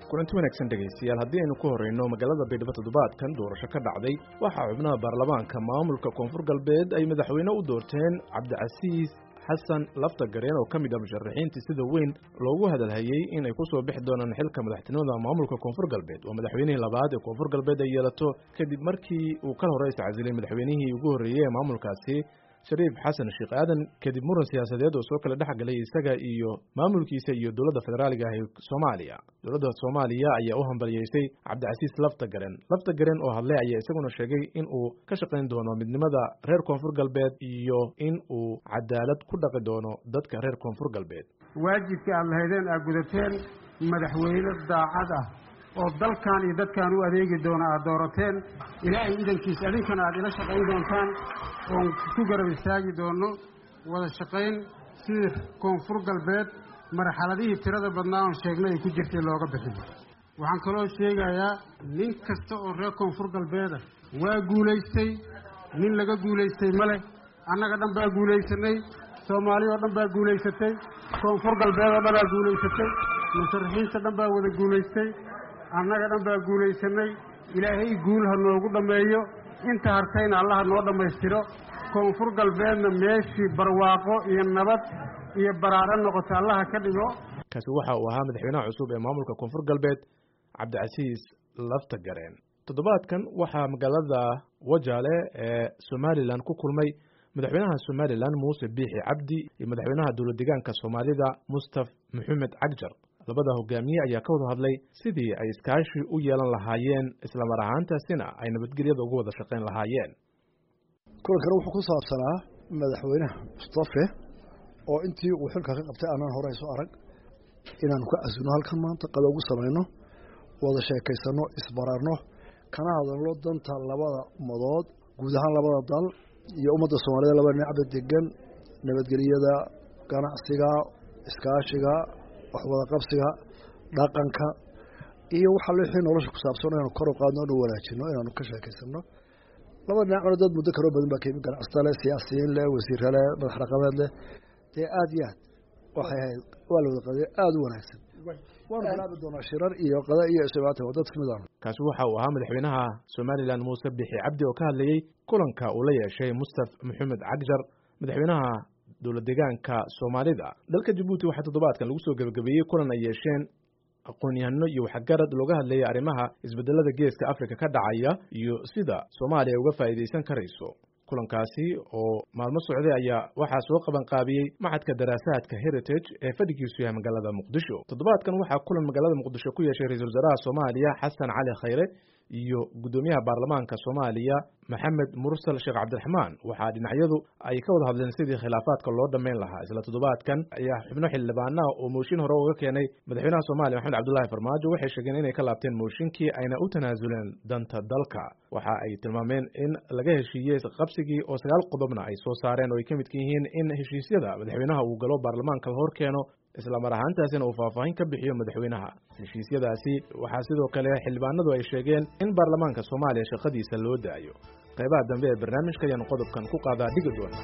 kulanti wanaagsan dhegaystayaal haddii aynu ku horeyno magaalada baydhabo toddobaadkan doorasho ka dhacday waxaa xubnaha baarlamaanka maamulka koonfur galbeed ay madaxweyne u doorteen cabdicasiis xasan laftagareen oo ka mid ah musharaxiintii sida weyn loogu hadalhayey in ay ku soo bixi doonaan xilka madaxtinimada maamulka koonfur galbeed waa madaxweynihii labaad ee koonfur galbeed ay yeelato kadib markii uu kal hore iscasilay madaxweynihii ugu horreeyey ee maamulkaasi shariif xasan sheekh aadan kadib muran siyaasadeed oo soo kala dhex galay isaga iyo maamulkiisa iyo dowladda federaaliga ah ee Soomaaliya. Dowladda Soomaaliya ayaa u hambaliyeysay Cabdicasiis Laftagareen oo hadlay ayaa isaguna sheegay in uu ka shaqeyn doono midnimada reer Koonfur Galbeed iyo in uu cadaalad ku dhaqi doono dadka reer Koonfur Galbeed. waajibka aad lahaydeen aad gudateen madaxweyne daacad ah oo dalkan iyo dadkan u adeegi doona aad doorateen ilaahay idankiisa adinkana aad ila shaqayn doontaan oon ku garab istaagi doono wada shaqayn sida koonfur galbeed marxaladihii tirada badnaa oon sheegnay ay ku jirtay looga bixin waxaan kaloo sheegayaa nin kasta oo reer koonfur galbeeda waa guulaystay nin laga guulaystay male annaga dhan baa guulaysanay soomaaliya oo dhan baa guulaysatay koonfur galbeed oo dhan baa guulaysatay musharaxiinta dhan baa wada guulaystay annaga dhan baa guulaysanay ilaahay guul ha noogu dhammeeyo inta hartayna allaha noo dhammaystiro koonfur galbeedna meeshii barwaaqo iyo nabad iyo baraaro noqota allaha ka dhigo kaasi waxa uu ahaa madaxweynaha cusub ee maamulka koonfur galbeed Cabdicasiis Laftagareen. Toddobaadkan waxaa magaalada Wajaale ee Somaliland ku kulmay madaxweynaha Somaliland Muuse Biixi Cabdi iyo madaxweynaha dowlad deegaanka Soomaalida Mustafa Maxamed Cagjar. labada hogaamiye ayaa ka wada hadlay sidii ay iskaashi u yeelan lahaayeen isla mar ahaantaasina ay nabadgelyada ugu wada shaqayn lahaayeen. kulankan wuxuu ku saabsanaa madaxweynaha Mustafa oo intii uu xilka ka qabtay aanan hore soo arag inaan ku casino halkan maanta qado ugu sameeyno wada sheekaysano isbararno kana hadalno danta labada umadood guud ahaan labada dal iyo ummadda Soomaaliyeed labada dhinac degan nabadgelyada ganacsiga iskaashiga wax wada qabsiga dhaqanka iyo waxa la xiriir nolosha ku saabsan inaan kor u qaadno oo wanaajino inaan ka sheekaysano laba dhinac dad muddo kala badan baa ka yimid ganacsatada siyaasiyiin leh wasiirada madax dhaqameed leh aad iyo aad waxay ahayd waa la wada qaday aad u wanaagsan waan bilaabi doonaa shirar iyo qada iyo isbaata wadad kamid ah kaasi waxa uu ahaa madaxweynaha Somaliland Muuse Biixi Cabdi oo ka hadlayay kulanka uu la yeeshay Mustafa Maxamed Cagjar madaxweynaha dowlad deegaanka Soomaalida. dalka Djibouti waxaa toddobaadkan lagu soo gabagabeeyay kulan ay yeesheen aqoon-yahano iyo waxgarad looga hadlayay arrimaha isbedelada geeska Afrika ka dhacaya iyo sida Soomaaliya uga faa'iideysan karayso. kulankaasi oo maalmo socday ayaa waxaa soo qaban qaabiyey Maxadka Daraasaadka Heritage ee fadhigiisu yahay magaalada Muqdisho. toddobaadkan waxaa kulan magaalada Muqdisho ku yeeshay ra'iisul wasaaraha Soomaaliya Xasan Cali Khayre iyo gudoomiyaha baarlamaanka Soomaaliya Maxamed Mursal Sheekh Cabdiraxmaan. waxaa dhinacyadu ay ka wada hadleen sidii khilaafaadka loo dhameyn lahaa. isla toddobaadkan ayaa xubno xildhibaana oo mooshin hore uga keenay madaxweynaha Soomaaliya Maxamed Cabdullaahi Farmaajo waxay sheegeen inay ka laabteen mooshinkii ayna u tanaasuleen danta dalka. waxa ay tilmaameen in laga heshiiyey qabsigii oo 9 qodobna ay soo saareen oo ay ka mid yihiin in heshiisyada madaxweynaha uu galo baarlamaanka la hor keeno isla mar ahaantaasina uu faahfaahin ka bixiyo madaxweynaha. heshiisyadaasi waxaa sidoo kale xildhibaanadu ay sheegeen in baarlamaanka Soomaaliya shaqadiisa loo daayo. qaybaha dambe ee barnaamijka ayaan qodobkan ku qaadaa dhigi doonaa.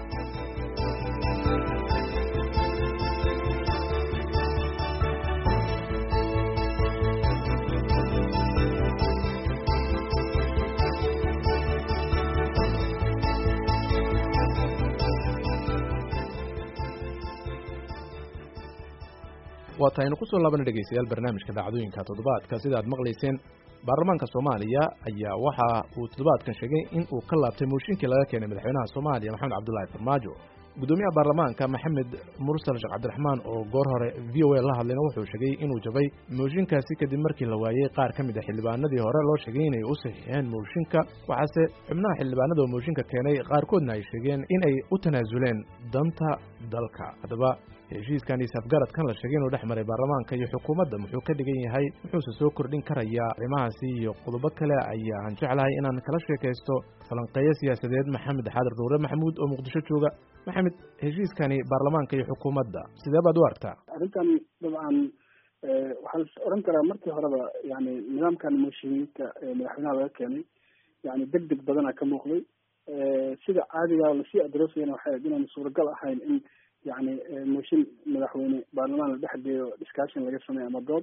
waataynu ku soo laabana dhegeystayaal barnaamijka dhacdooyinka toddobaadka sida aad maqlayseen baarlamaanka Soomaaliya ayaa waxa uu toddobaadkan sheegay in uu ka laabtay mooshinkii laga keenay madaxweynaha Soomaaliya Maxamed Cabdullaahi Farmaajo. gudoomiyaha baarlamaanka Maxamed Mursal Sheekh Cabdiraxmaan oo goor hore VOA la hadlayna wuxuu sheegay inuu jabay mooshinkaasi kadib markii la waayay qaar ka mid ah xildhibaanadii hore loo sheegay inay u saxiixeen mooshinka. waxaase xubnaha xildhibaanada oo mooshinka keenay qaarkoodna ay sheegeen in ay u tanaasuleen danta dalka. haddaba heshiiskan isafgaradkan la sheegay inuu dhex maray baarlamaanka iyo xukuumadda muxuu ka dhigan yahay muxuuse soo kordhin karayaa arrimahaasi iyo qodobo kale ayaan jeclahay inaan kala sheekaysto falanqeeyo siyaasadeed Maxamed Xaadir Nuure Maxamuud oo Muqdisho jooga. Maxamed, heshiiskani baarlamaanka iyo xukuumadda sidee baad u aragtaa? arrintan dabcan waxaa la oran karaa markii horeba yani nidaamkan mooshinka madaxweynaha laga keenay yani degdeg badana ka muuqday sida caadiga lasii adroosayana waxay inaan suuragal ahayn in yani mooshin madaxweyne baarlamaan la dhex geeyo discussion laga sameeyo ama dood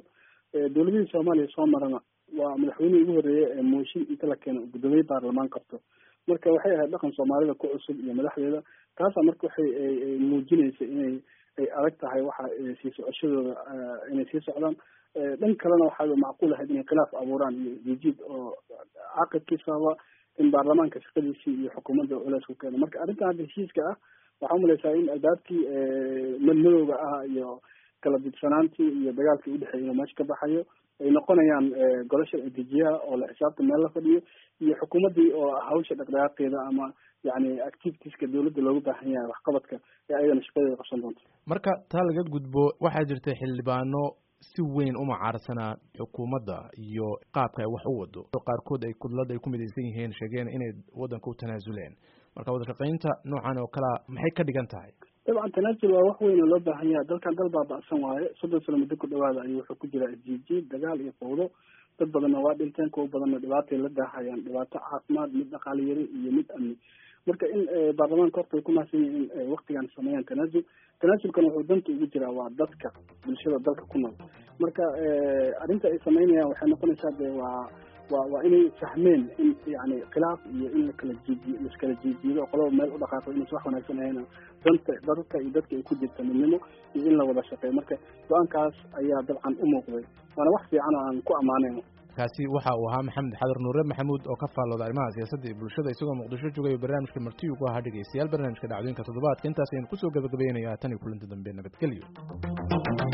dowladihii soomaaliya soo marana waa madaxweynihii ugu horreeyay ee mooshin inta la keeno gudoomiye baarlamaan qabto marka waxay ahayd dhaqan soomaalida ku cusub iyo madaxdeeda taasa marka waxay muujinaysa inay ay adag tahay waxa sii socoshadooda inay sii socdaan dhan kalena waxaa macquul ahayd inay khilaaf abuuraan iyo jijiid oo caaqibkiisaba in baarlamaanka shaqadiisii iyo xukuumadda culays ku keeno marka arrintan hadda heshiiska ah waxaa umalaysaa in albaabkii madmadowga ah iyo kala didsanaantii iyo dagaalkii udhexeeyay inuu meesha ka baxayo ay noqonayaan golo sharci dejiyaha oo la xisaabta meel la fadhiyo iyo xukuumaddii oo hawsha dhaqdhaqaaqeeda ama yani activitieska dawladda loogu baahan yahay waxqabadka ee ayadana shaqadeeda qabsan doonto marka taa laga gudbo waxaa jirta xildhibaano si weyn u macaarsanaa xukuumadda iyo qaabka ay wax u wado qaarkood ay kudlad ay ku midaysan yihiin sheegeen inay waddanka u tanaasuleen marka wada shaqaynta noocan oo kalea maxay ka dhigan tahay dabcan tanaasul waa wax weyn oo loo baahan yahay dalkan dal baaba'san waaye 30 sano muddo ku dhawaada ayuu wuxuu ku jiraa isjiijiid dagaal iyo fowdo dad badanna waa dhinteen kuwa badanna dhibaatay la daahayaan dhibaato caafimaad mid dhaqaale yari iyo mid amni marka in baarlamaanka horta ay ku mahadsan yihiin in waktigan sameeyaan tanaasulkan wuxuu danta ugu jiraa waa dadka bulshada dalka ku nool marka arrinta ay sameynayaan waxay noqonaysaa dee waa inay fahmeen in yani khilaaf iyo in laskala jiijiido qolaba meel u dhaqaaqo inaysa wax wanaagsan ahayn danta dadka iyo dadka ay ku jirta midnimo iyo in la wada shaqeeyo marka go-aankaas ayaa dabcan u muuqday waana wax fiican oo aan ku ammaanayno kaasi waxa uu ahaa maxamed xadar nuure maxamuud oo ka faallooda arrimaha siyaasadda iyo bulshada isagoo muqdisho joogay barnaamijka marti ugu ahaa dhegeystayaal barnaamijka dhacdooyinka toddobaadka intaas ayaynu kusoo gabagabaynayaa tan iyo kulanti dambe nabadgelyo